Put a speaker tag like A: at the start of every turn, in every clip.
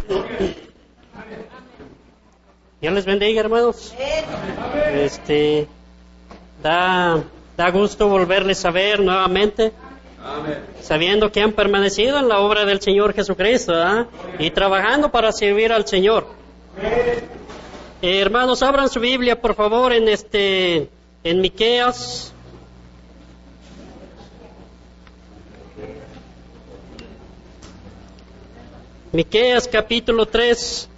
A: Dios les bendiga, hermanos. Da gusto volverles a ver nuevamente, sabiendo que han permanecido en la obra del Señor Jesucristo, ¿verdad? Y trabajando para servir al Señor. Hermanos, abran su Biblia, por favor, en Miqueas. Miqueas capítulo 3,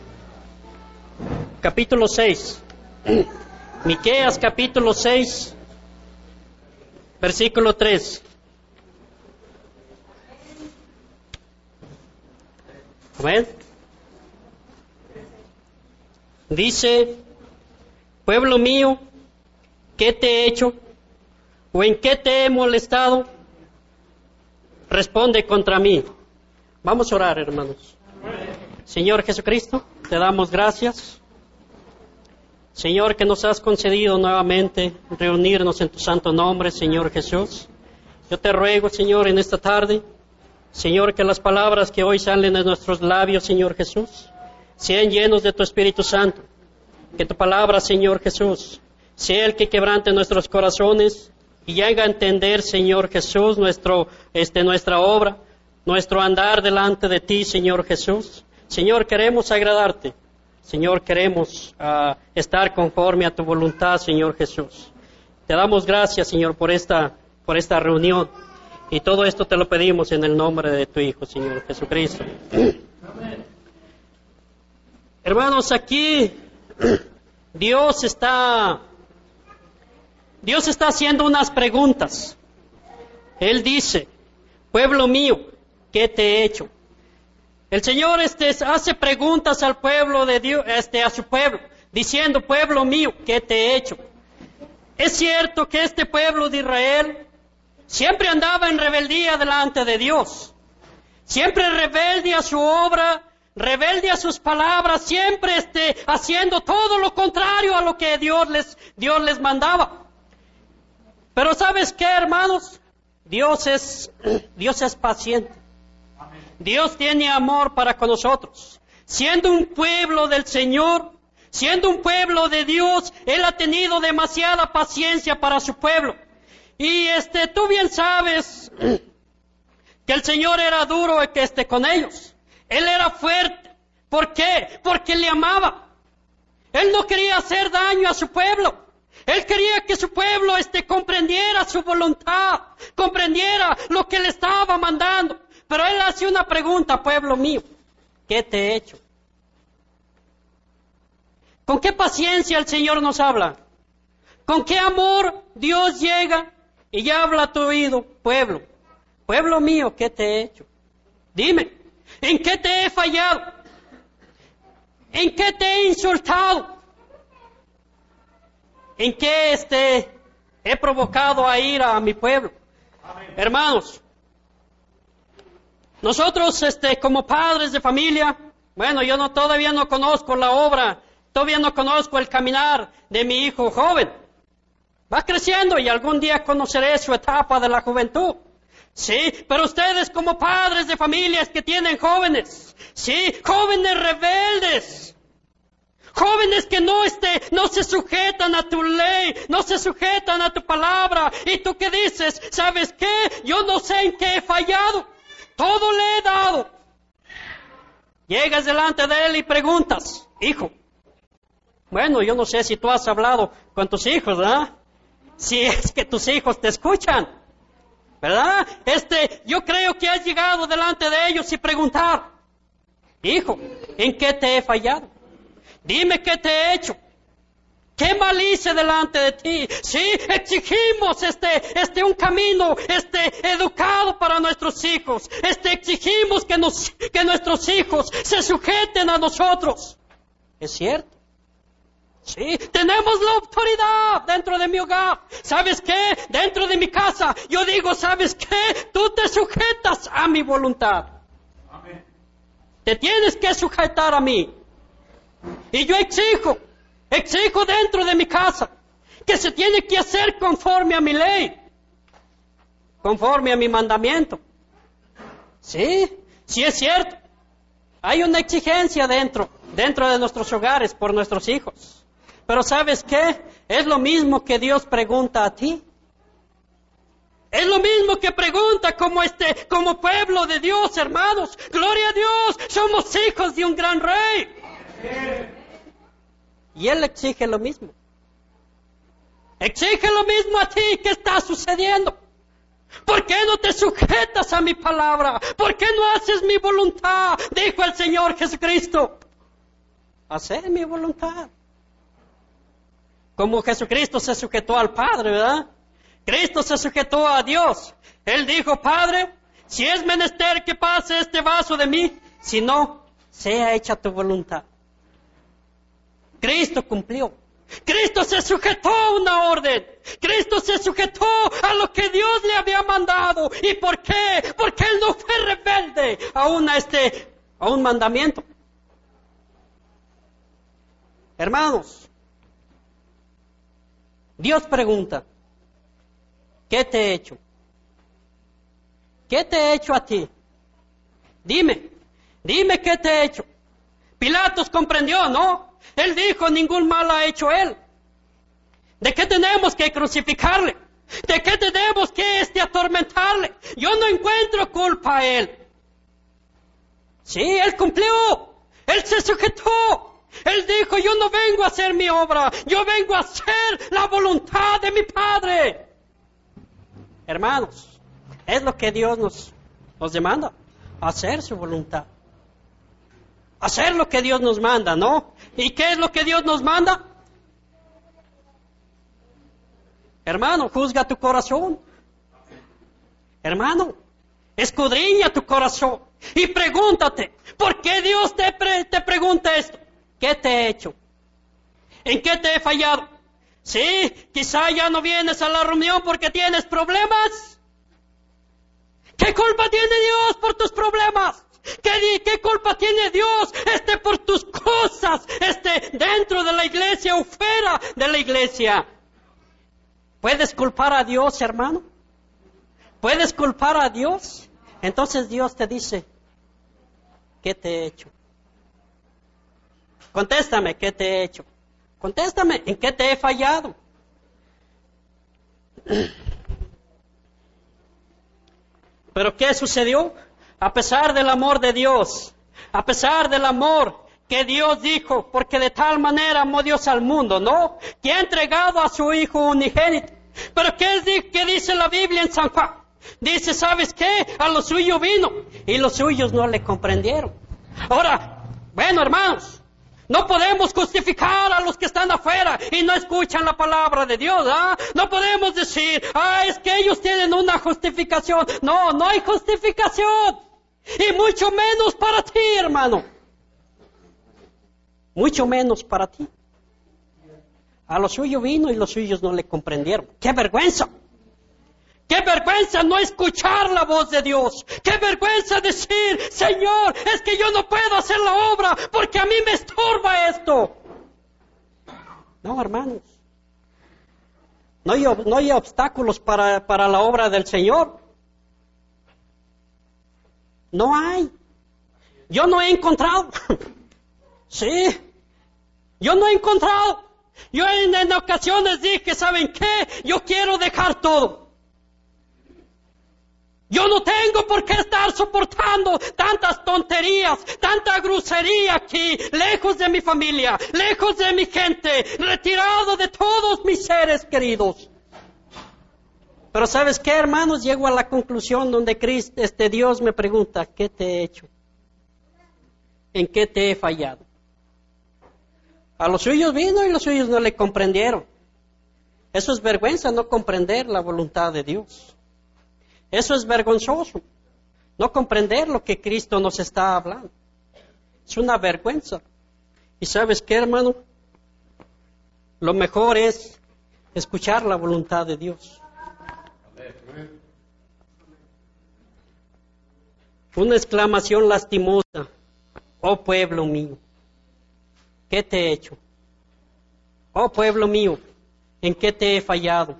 A: capítulo 6. Miqueas capítulo 6, versículo 3. Amén. Dice: pueblo mío, ¿qué te he hecho? ¿O en qué te he molestado? Responde contra mí. Vamos a orar, hermanos. Señor Jesucristo, te damos gracias. Señor, que nos has concedido nuevamente reunirnos en tu santo nombre, Señor Jesús. Yo te ruego, Señor, en esta tarde, Señor, que las palabras que hoy salen de nuestros labios, Señor Jesús, sean llenos de tu Espíritu Santo. Que tu palabra, Señor Jesús, sea el que quebrante nuestros corazones y haga entender, Señor Jesús, nuestra obra, nuestro andar delante de ti, Señor Jesús. Señor, queremos agradarte. Señor, queremos estar conforme a tu voluntad, Señor Jesús. Te damos gracias, Señor, por esta reunión. Y todo esto te lo pedimos en el nombre de tu Hijo, Señor Jesucristo. Amén. Hermanos, aquí Dios está haciendo unas preguntas. Él dice: pueblo mío, ¿qué te he hecho? El Señor hace preguntas al pueblo de Dios, a su pueblo, diciendo: pueblo mío, ¿qué te he hecho? Es cierto que este pueblo de Israel siempre andaba en rebeldía delante de Dios, siempre rebelde a su obra, rebelde a sus palabras, siempre haciendo todo lo contrario a lo que Dios les mandaba. Pero ¿sabes qué, hermanos? Dios es paciente. Dios tiene amor para con nosotros. Siendo un pueblo del Señor, siendo un pueblo de Dios, Él ha tenido demasiada paciencia para su pueblo. Y tú bien sabes que el Señor era duro con ellos. Él era fuerte. ¿Por qué? Porque le amaba. Él no quería hacer daño a su pueblo. Él quería que su pueblo comprendiera su voluntad, comprendiera lo que le estaba mandando. Pero Él hace una pregunta: pueblo mío, ¿qué te he hecho? ¿Con qué paciencia el Señor nos habla? ¿Con qué amor Dios llega y ya habla a tu oído? Pueblo mío, ¿qué te he hecho? Dime, ¿en qué te he fallado? ¿En qué te he insultado? ¿En qué he provocado a ir a mi pueblo? Amén. Hermanos, nosotros como padres de familia, bueno, yo todavía no conozco la obra, todavía no conozco el caminar de mi hijo joven. Va creciendo y algún día conoceré su etapa de la juventud. Sí, pero ustedes como padres de familias que tienen jóvenes, sí, jóvenes rebeldes, jóvenes que no se sujetan a tu ley, no se sujetan a tu palabra, y tú que dices: ¿sabes qué? Yo no sé en qué he fallado, todo le he dado. Llegas delante de él y preguntas: hijo, bueno, yo no sé si tú has hablado con tus hijos, ¿verdad? Si es que tus hijos te escuchan, ¿verdad? Yo creo que has llegado delante de ellos y preguntar: hijo, ¿en qué te he fallado? Dime qué te he hecho. ¿Qué mal hice delante de ti? Sí, exigimos un camino educado para nuestros hijos. Exigimos que nuestros hijos se sujeten a nosotros. ¿Es cierto? Sí, tenemos la autoridad dentro de mi hogar. ¿Sabes qué? Dentro de mi casa, yo digo: ¿sabes qué? Tú te sujetas a mi voluntad. Amén. Te tienes que sujetar a mí. Y yo exijo dentro de mi casa que se tiene que hacer conforme a mi ley, conforme a mi mandamiento. Sí, sí es cierto. Hay una exigencia dentro de nuestros hogares por nuestros hijos. Pero ¿sabes qué? Es lo mismo que Dios pregunta a ti. Es lo mismo que pregunta como pueblo de Dios, hermanos. Gloria a Dios, somos hijos de un gran rey. Y Él exige lo mismo. Exige lo mismo a ti. ¿Qué está sucediendo? ¿Por qué no te sujetas a mi palabra? ¿Por qué no haces mi voluntad? Dijo el Señor Jesucristo. Hacer mi voluntad. Como Jesucristo se sujetó al Padre, ¿verdad? Cristo se sujetó a Dios. Él dijo, Padre, si es menester que pase este vaso de mí, si no, sea hecha tu voluntad. Cristo cumplió. Cristo se sujetó a una orden. Cristo se sujetó a lo que Dios le había mandado. ¿Y por qué? Porque Él no fue rebelde a un mandamiento. Hermanos, Dios pregunta, ¿qué te he hecho? ¿Qué te he hecho a ti? Dime qué te he hecho. Pilatos comprendió, ¿no? Él dijo, ningún mal ha hecho él. ¿De qué tenemos que crucificarle? ¿De qué tenemos que atormentarle? Yo no encuentro culpa a él. Sí, él cumplió. Él se sujetó. Él dijo, yo no vengo a hacer mi obra. Yo vengo a hacer la voluntad de mi Padre. Hermanos, es lo que Dios nos demanda. Hacer su voluntad. Hacer lo que Dios nos manda, ¿no? ¿Y qué es lo que Dios nos manda? Hermano, juzga tu corazón. Hermano, escudriña tu corazón y pregúntate, ¿por qué Dios te pregunta esto? ¿Qué te he hecho? ¿En qué te he fallado? Sí, quizá ya no vienes a la reunión porque tienes problemas. ¿Qué culpa tiene Dios por tus problemas? ¿Qué culpa tiene Dios por tus cosas dentro de la iglesia o fuera de la iglesia? ¿Puedes culpar a Dios, hermano? ¿Puedes culpar a Dios? Entonces Dios te dice, ¿qué te he hecho? Contéstame, ¿qué te he hecho? Contéstame, ¿en qué te he fallado? ¿Pero qué sucedió? A pesar del amor de Dios, a pesar del amor que Dios dijo, porque de tal manera amó Dios al mundo, ¿no? Que ha entregado a su Hijo unigénito. Pero ¿qué dice la Biblia en San Juan? Dice, ¿sabes qué? A los suyos vino y los suyos no le comprendieron. Ahora, bueno, hermanos, no podemos justificar a los que están afuera y no escuchan la palabra de Dios, ¿ah? No podemos decir, es que ellos tienen una justificación. No, no hay justificación. Y mucho menos para ti, hermano. Mucho menos para ti. A lo suyo vino y los suyos no le comprendieron. ¡Qué vergüenza! ¡Qué vergüenza no escuchar la voz de Dios! ¡Qué vergüenza decir, Señor, es que yo no puedo hacer la obra porque a mí me estorba esto! No, hermanos. No hay obstáculos para la obra del Señor. No hay. Yo no he encontrado. Sí. Yo no he encontrado. Yo en ocasiones dije, ¿saben qué? Yo quiero dejar todo. Yo no tengo por qué estar soportando tantas tonterías, tanta grosería aquí, lejos de mi familia, lejos de mi gente, retirado de todos mis seres queridos. Pero ¿sabes qué, hermanos? Llego a la conclusión donde Dios me pregunta, ¿qué te he hecho? ¿En qué te he fallado? A los suyos vino y los suyos no le comprendieron. Eso es vergüenza, no comprender la voluntad de Dios. Eso es vergonzoso, no comprender lo que Cristo nos está hablando. Es una vergüenza. ¿Y sabes qué, hermano? Lo mejor es escuchar la voluntad de Dios. Una exclamación lastimosa. Oh pueblo mío, ¿qué te he hecho? Oh pueblo mío, ¿en qué te he fallado?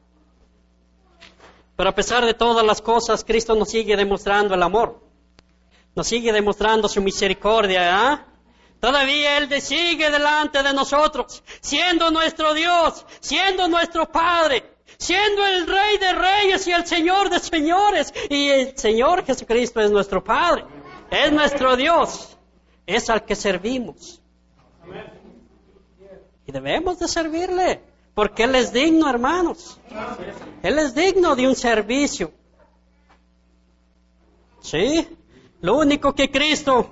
A: Pero a pesar de todas las cosas, Cristo nos sigue demostrando el amor. Nos sigue demostrando su misericordia, ¿eh? Todavía Él sigue delante de nosotros, siendo nuestro Dios, siendo nuestro Padre, siendo el Rey de Reyes y el Señor de Señores. Y el Señor Jesucristo es nuestro Padre, es nuestro Dios, es al que servimos. Y debemos de servirle, porque Él es digno, hermanos. Él es digno de un servicio. ¿Sí? Lo único que Cristo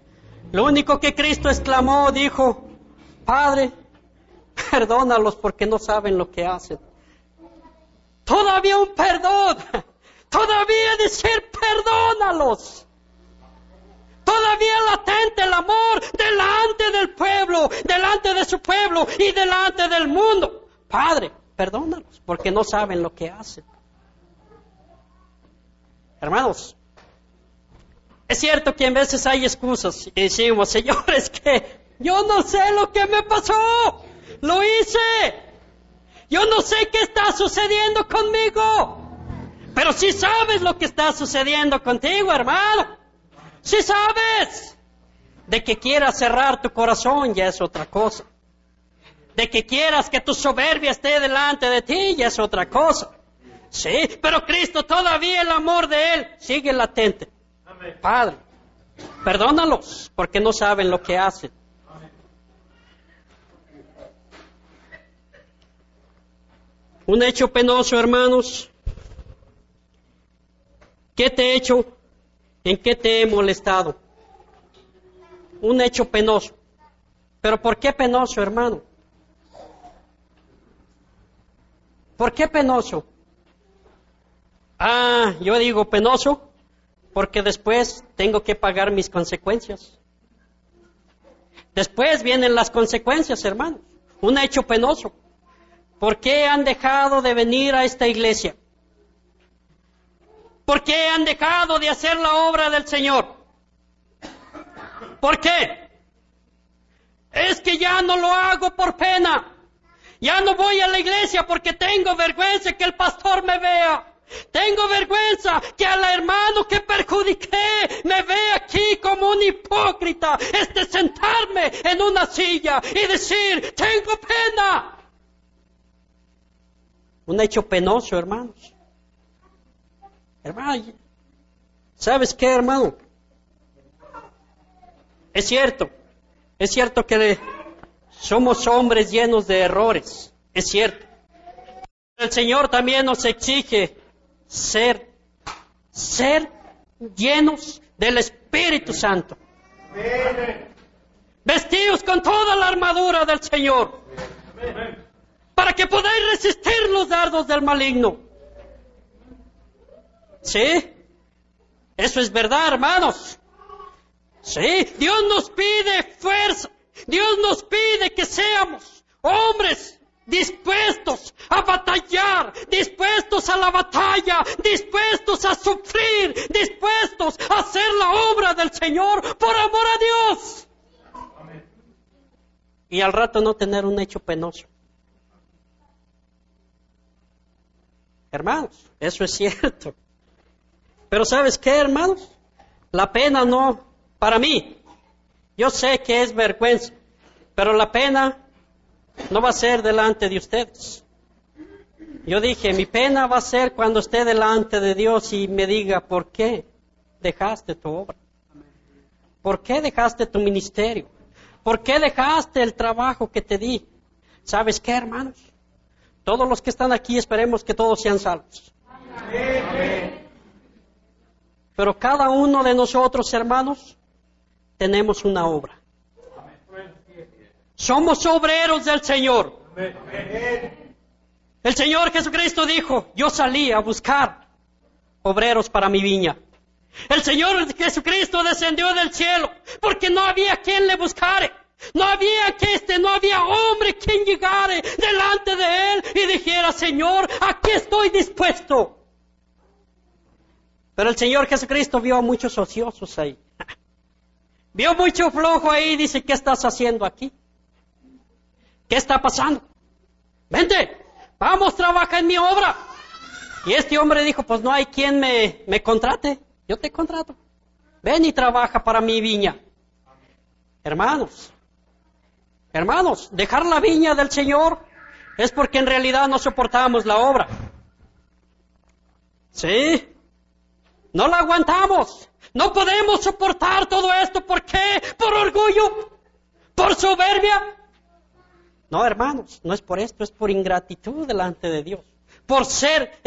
A: exclamó, dijo: Padre, perdónalos porque no saben lo que hacen. Todavía un perdón, todavía decir perdónalos. Todavía latente el amor delante del pueblo, delante de su pueblo y delante del mundo. Padre, perdónalos porque no saben lo que hacen. Hermanos, es cierto que en veces hay excusas y decimos: Señor, es que yo no sé lo que me pasó, lo hice, yo no sé qué está sucediendo conmigo. Pero si sabes lo que está sucediendo contigo, hermano, si sabes. De que quieras cerrar tu corazón ya es otra cosa. De que quieras que tu soberbia esté delante de ti ya es otra cosa. Sí, pero Cristo todavía, el amor de Él sigue latente. Padre, perdónalos porque no saben lo que hacen. Un hecho penoso, hermanos. ¿Qué te he hecho? ¿En qué te he molestado? Un hecho penoso. ¿Pero por qué penoso, hermano? ¿Por qué penoso? Yo digo penoso porque después tengo que pagar mis consecuencias. Después vienen las consecuencias, hermanos. Un hecho penoso. ¿Por qué han dejado de venir a esta iglesia? ¿Por qué han dejado de hacer la obra del Señor? ¿Por qué? Es que ya no lo hago por pena. Ya no voy a la iglesia porque tengo vergüenza que el pastor me vea. Tengo vergüenza que al hermano que perjudiqué me vea aquí como un hipócrita. Sentarme en una silla y decir: tengo pena. Un hecho penoso, hermanos. Hermano, ¿sabes qué, hermano? Es cierto que somos hombres llenos de errores, es cierto. El Señor también nos exige ser llenos del Espíritu Santo. Vestidos con toda la armadura del Señor, para que podáis resistir los dardos del maligno. ¿Sí? Eso es verdad, hermanos. Sí, Dios nos pide fuerza. Dios nos pide que seamos hombres dispuestos a batallar, dispuestos a la batalla, dispuestos a sufrir, dispuestos a hacer la obra del Señor por amor a Dios. Amén. Y al rato no tener un hecho penoso. Hermanos, eso es cierto. Pero ¿sabes qué, hermanos? La pena no, para mí, yo sé que es vergüenza, pero la pena no va a ser delante de ustedes. Yo dije, mi pena va a ser cuando esté delante de Dios y me diga: ¿por qué dejaste tu obra? ¿Por qué dejaste tu ministerio? ¿Por qué dejaste el trabajo que te di? ¿Sabes qué, hermanos? Todos los que están aquí esperemos que todos sean salvos. Amén. Pero cada uno de nosotros, hermanos, tenemos una obra. Somos obreros del Señor. El Señor Jesucristo dijo: yo salí a buscar obreros para mi viña. El Señor Jesucristo descendió del cielo porque no había quien le buscare. No había hombre quien llegare delante de Él y dijera: Señor, aquí estoy dispuesto. Pero el Señor Jesucristo vio a muchos ociosos ahí. Vio mucho flojo ahí y dice: ¿qué estás haciendo aquí? ¿Qué está pasando? Vente, vamos, trabaja en mi obra. Y este hombre dijo: pues no hay quien me contrate, yo te contrato. Ven y trabaja para mi viña. Hermanos, dejar la viña del Señor es porque en realidad no soportamos la obra. ¿Sí? No la aguantamos. No podemos soportar todo esto. ¿Por qué? ¿Por orgullo? ¿Por soberbia? No, hermanos, no es por esto, es por ingratitud delante de Dios. Por ser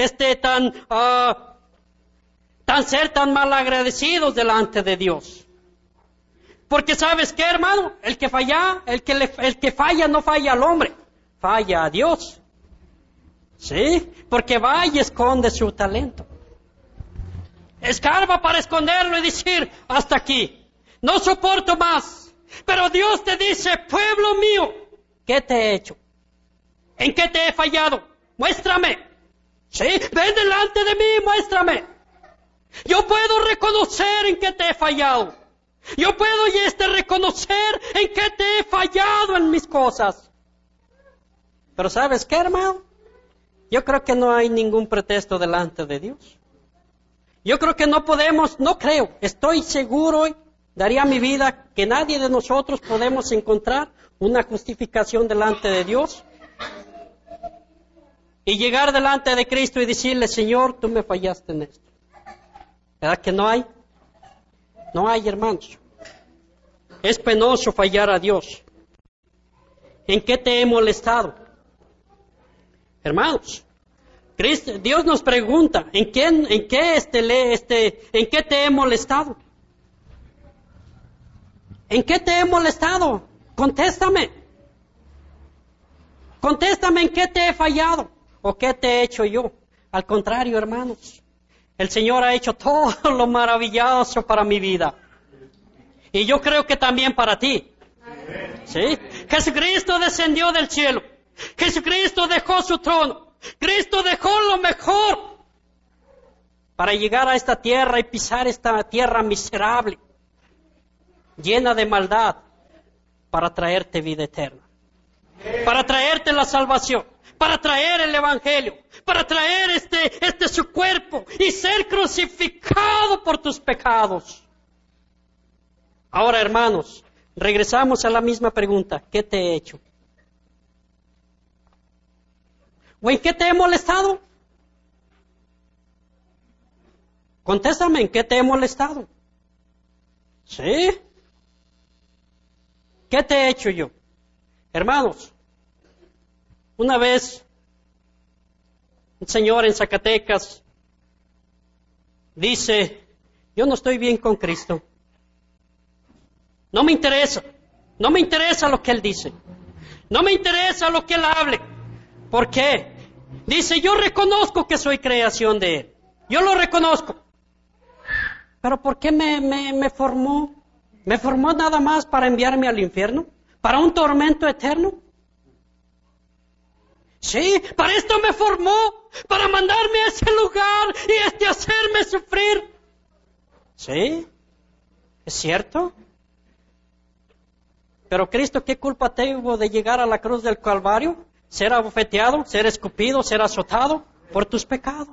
A: tan mal agradecidos delante de Dios. Porque ¿sabes qué, hermano? El que falla no falla al hombre, falla a Dios. ¿Sí? Porque va y esconde su talento. Escarba para esconderlo y decir, hasta aquí, no soporto más. Pero Dios te dice, pueblo mío, ¿qué te he hecho? ¿En qué te he fallado? Muéstrame. ¿Sí? Ven delante de mí, muéstrame. Yo puedo reconocer en qué te he fallado. Yo puedo reconocer en qué te he fallado en mis cosas. Pero ¿sabes qué, hermano? Yo creo que no hay ningún pretexto delante de Dios. Yo creo que estoy seguro, daría mi vida, que nadie de nosotros podemos encontrar una justificación delante de Dios y llegar delante de Cristo y decirle, Señor, tú me fallaste en esto. ¿Verdad que no hay? No hay, hermanos. Es penoso fallar a Dios. ¿En qué te he molestado? Hermanos, Dios nos pregunta, ¿en qué te he molestado? ¿En qué te he molestado? Contéstame. Contéstame en qué te he fallado o qué te he hecho yo. Al contrario, hermanos, el Señor ha hecho todo lo maravilloso para mi vida. Y yo creo que también para ti. ¿Sí? Jesucristo descendió del cielo. Jesucristo dejó su trono. Cristo dejó lo mejor para llegar a esta tierra y pisar esta tierra miserable, llena de maldad, para traerte vida eterna, para traerte la salvación, para traer el evangelio, para traer su cuerpo y ser crucificado por tus pecados. Ahora, hermanos, regresamos a la misma pregunta. ¿Qué te he hecho? ¿O en qué te he molestado? Contéstame, ¿en qué te he molestado? ¿Sí? ¿Qué te he hecho yo? Hermanos, una vez un señor en Zacatecas dice, yo no estoy bien con Cristo. No me interesa lo que él dice. No me interesa lo que él hable. ¿Por qué? Dice, yo reconozco que soy creación de él. Yo lo reconozco. Pero ¿por qué me formó? ¿Me formó nada más para enviarme al infierno? ¿Para un tormento eterno? Sí, para esto me formó, para mandarme a ese lugar y hacerme sufrir. Sí, es cierto. Pero Cristo, ¿qué culpa tuvo de llegar a la cruz del Calvario? Ser abofeteado, ser escupido, ser azotado por tus pecados.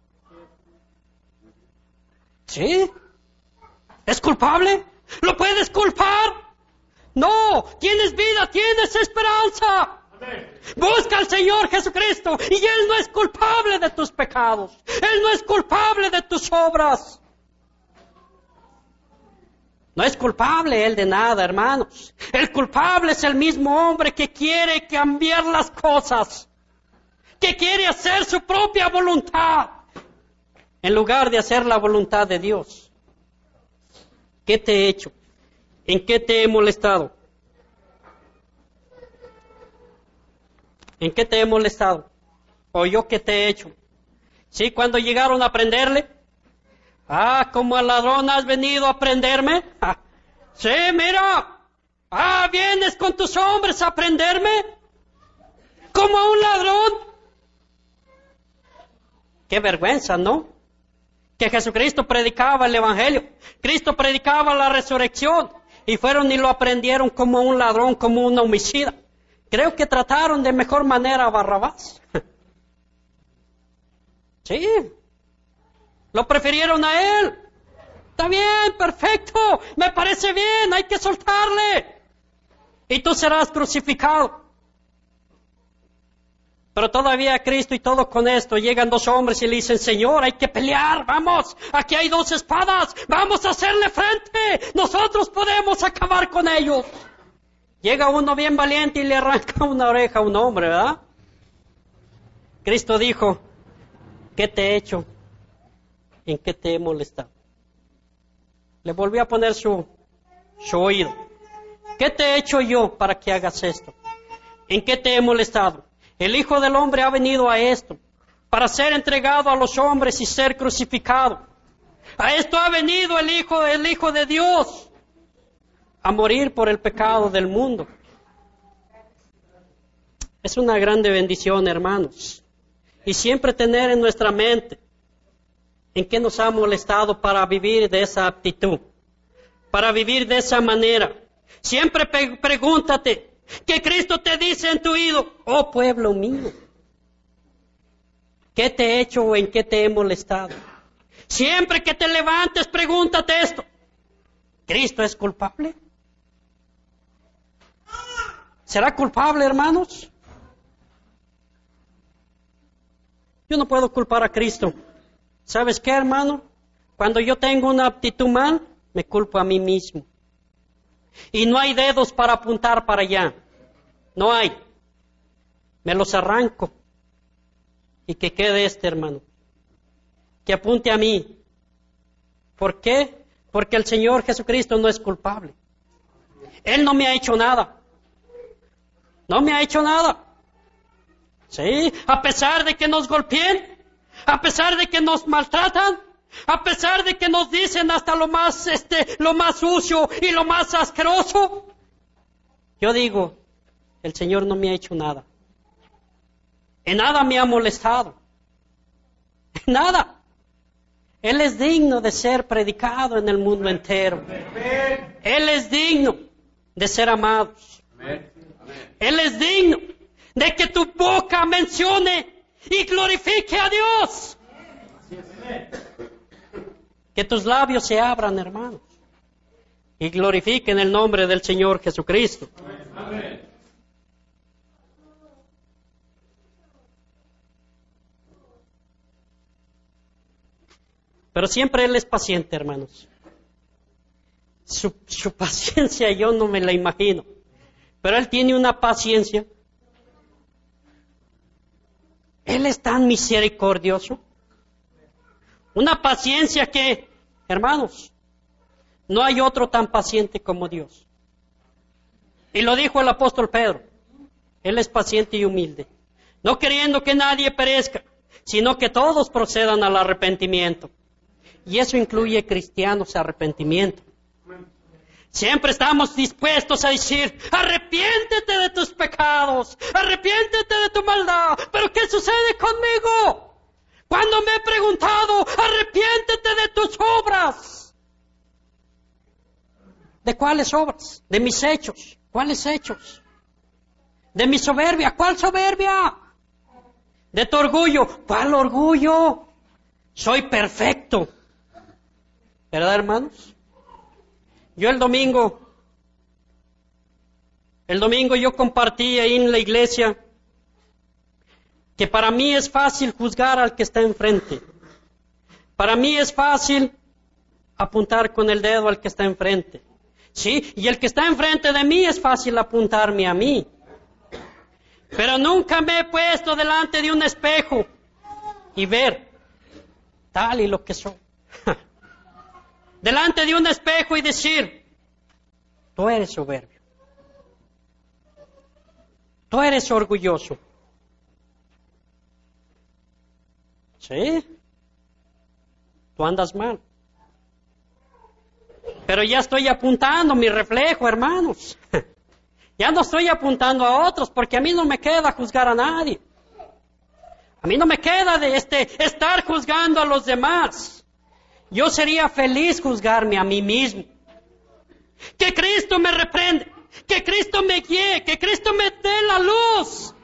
A: ¿Sí? ¿Es culpable? ¿Lo puedes culpar? No, tienes vida, tienes esperanza. Busca al Señor Jesucristo y Él no es culpable de tus pecados. Él no es culpable de tus obras. No es culpable Él de nada, hermanos. El culpable es el mismo hombre que quiere cambiar las cosas, que quiere hacer su propia voluntad, en lugar de hacer la voluntad de Dios. ¿Qué te he hecho? ¿En qué te he molestado? ¿En qué te he molestado? ¿O yo qué te he hecho? ¿Sí? Cuando llegaron a prenderle, como al ladrón has venido a prenderme. Sí, mira. Vienes con tus hombres a prenderme. Como a un ladrón. Qué vergüenza, ¿no? Que Jesucristo predicaba el evangelio. Cristo predicaba la resurrección. Y fueron y lo aprendieron como un ladrón, como un homicida. Creo que trataron de mejor manera a Barrabás. Sí. Lo prefirieron a él. Está bien, perfecto, me parece bien, hay que soltarle. Y tú serás crucificado. Pero todavía Cristo y todo con esto, llegan dos hombres y le dicen, Señor, hay que pelear, vamos, aquí hay dos espadas, vamos a hacerle frente, nosotros podemos acabar con ellos. Llega uno bien valiente y le arranca una oreja a un hombre, ¿verdad? Cristo dijo, ¿qué te he hecho? ¿En qué te he molestado? Le volvió a poner su oído. ¿Qué te he hecho yo para que hagas esto? ¿En qué te he molestado? El Hijo del Hombre ha venido a esto, para ser entregado a los hombres y ser crucificado. A esto ha venido el Hijo de Dios, a morir por el pecado del mundo. Es una grande bendición, hermanos. Y siempre tener en nuestra mente en qué nos ha molestado para vivir de esa actitud, para vivir de esa manera. Siempre pregúntate, ¿qué Cristo te dice en tu oído? Oh pueblo mío, ¿qué te he hecho o en qué te he molestado? Siempre que te levantes, pregúntate esto. ¿Cristo es culpable? ¿Será culpable, hermanos? Yo no puedo culpar a Cristo. ¿Sabes qué, hermano? Cuando yo tengo una actitud mal, me culpo a mí mismo. Y no hay dedos para apuntar para allá. No hay. Me los arranco. Y que quede hermano. Que apunte a mí. ¿Por qué? Porque el Señor Jesucristo no es culpable. Él no me ha hecho nada. No me ha hecho nada. Sí, a pesar de que nos golpeen, a pesar de que nos maltratan, a pesar de que nos dicen hasta lo más sucio y lo más asqueroso, yo digo, el Señor no me ha hecho nada. En nada me ha molestado. En nada. Él es digno de ser predicado en el mundo entero. Él es digno de ser amado. Él es digno de que tu boca mencione y glorifique a Dios. Que tus labios se abran, hermanos, y glorifiquen el nombre del Señor Jesucristo. Amén. Pero siempre Él es paciente, hermanos. Su paciencia yo no me la imagino. Pero Él tiene una paciencia. Él es tan misericordioso. Una paciencia que, hermanos, no hay otro tan paciente como Dios. Y lo dijo el apóstol Pedro. Él es paciente y humilde, no queriendo que nadie perezca, sino que todos procedan al arrepentimiento. Y eso incluye cristianos arrepentimiento. Siempre estamos dispuestos a decir, arrepiéntete de tus pecados, arrepiéntete de tu maldad. Pero ¿qué sucede conmigo? Cuando me he preguntado, arrepiéntete de tus obras. ¿De cuáles obras? De mis hechos. ¿Cuáles hechos? De mi soberbia. ¿Cuál soberbia? De tu orgullo. ¿Cuál orgullo? Soy perfecto. ¿Verdad, hermanos? Yo el domingo yo compartí ahí en la iglesia que para mí es fácil juzgar al que está enfrente. Para mí es fácil apuntar con el dedo al que está enfrente. Sí, y el que está enfrente de mí es fácil apuntarme a mí. Pero nunca me he puesto delante de un espejo y ver tal y lo que soy. Delante de un espejo y decir, tú eres soberbio. Tú eres orgulloso. ¿Sí? Tú andas mal. Pero ya estoy apuntando mi reflejo, hermanos. Ya no estoy apuntando a otros porque a mí no me queda juzgar a nadie. A mí no me queda de estar juzgando a los demás. Yo sería feliz juzgarme a mí mismo. Que Cristo me reprende, que Cristo me guíe, que Cristo me dé la luz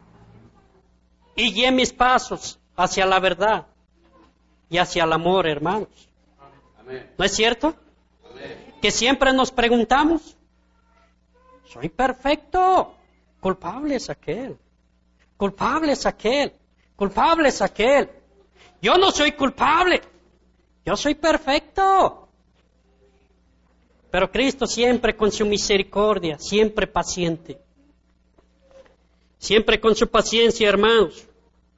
A: y guíe mis pasos hacia la verdad y hacia el amor, hermanos. ¿No es cierto? Que siempre nos preguntamos, soy perfecto, culpable es aquel, culpable es aquel, culpable es aquel. Yo no soy culpable, yo soy perfecto. Pero Cristo siempre con su misericordia, siempre paciente. Siempre con su paciencia, hermanos.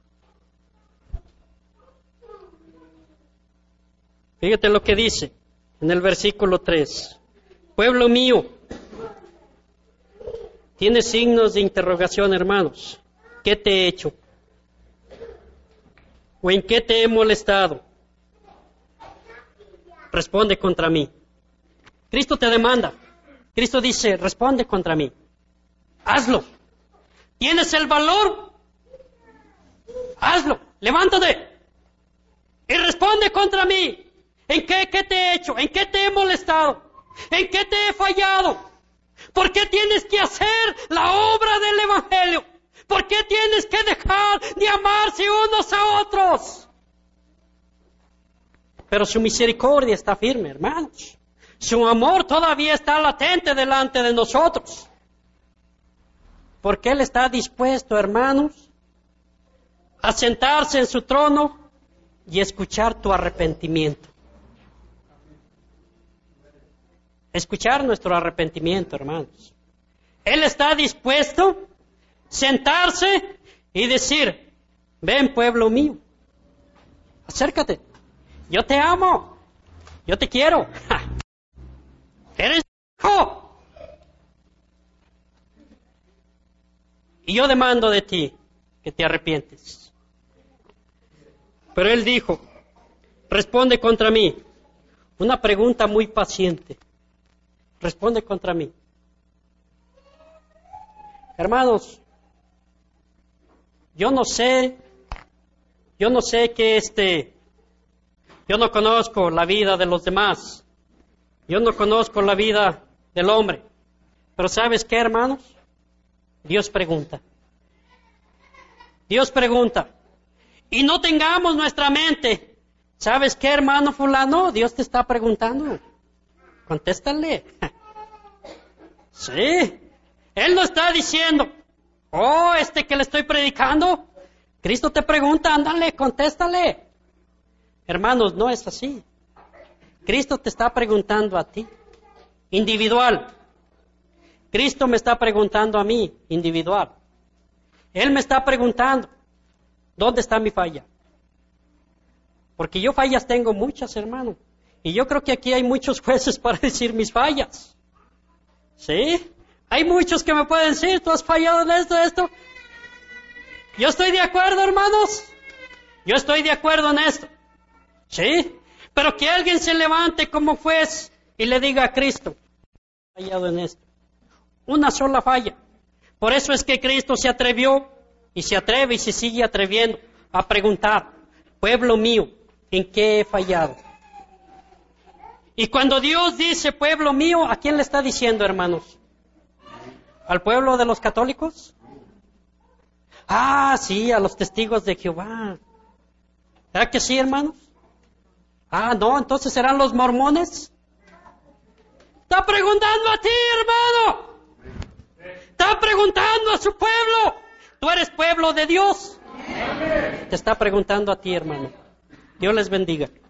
A: Fíjate lo que dice en el versículo 3. Pueblo mío, tiene signos de interrogación, hermanos. ¿Qué te he hecho? ¿O en qué te he molestado? Responde contra mí. Cristo te demanda. Cristo dice, responde contra mí. Hazlo. ¿Tienes el valor? Hazlo. Levántate. Y responde contra mí. ¿En qué te he hecho? ¿En qué te he molestado? ¿En qué te he fallado? ¿Por qué tienes que hacer la obra del Evangelio? ¿Por qué tienes que dejar de amarse unos a otros? Pero su misericordia está firme, hermanos. Su amor todavía está latente delante de nosotros. Porque Él está dispuesto, hermanos, a sentarse en su trono y escuchar tu arrepentimiento. Escuchar nuestro arrepentimiento, hermanos. Él está dispuesto a sentarse y decir, ven pueblo mío, acércate, yo te amo, yo te quiero, eres hijo. Y yo demando de ti que te arrepientes. Pero Él dijo, responde contra mí, una pregunta muy paciente. Responde contra mí. Hermanos, yo no sé que yo no conozco la vida de los demás. Yo no conozco la vida del hombre. Pero ¿sabes qué, hermanos? Dios pregunta. Dios pregunta. Y no tengamos nuestra mente. ¿Sabes qué, hermano fulano? Dios te está preguntando. Contéstale. Sí. Él no está diciendo, oh, que le estoy predicando. Cristo te pregunta, ándale, contéstale. Hermanos, no es así. Cristo te está preguntando a ti, individual. Cristo me está preguntando a mí, individual. Él me está preguntando, ¿dónde está mi falla? Porque yo fallas tengo muchas, hermano. Y yo creo que aquí hay muchos jueces para decir mis fallas. ¿Sí? Hay muchos que me pueden decir, tú has fallado en esto. Yo estoy de acuerdo, hermanos. Yo estoy de acuerdo en esto. ¿Sí? Pero que alguien se levante como juez y le diga a Cristo, he fallado en esto. Una sola falla. Por eso es que Cristo se atrevió y se atreve y se sigue atreviendo a preguntar, pueblo mío, ¿en qué he fallado? Y cuando Dios dice pueblo mío, ¿a quién le está diciendo, hermanos? ¿Al pueblo de los católicos? Ah, sí, a los testigos de Jehová. ¿Verdad que sí, hermanos? Ah, no, entonces serán los mormones. Está preguntando a ti, hermano. Está preguntando a su pueblo. Tú eres pueblo de Dios. Te está preguntando a ti, hermano. Dios les bendiga.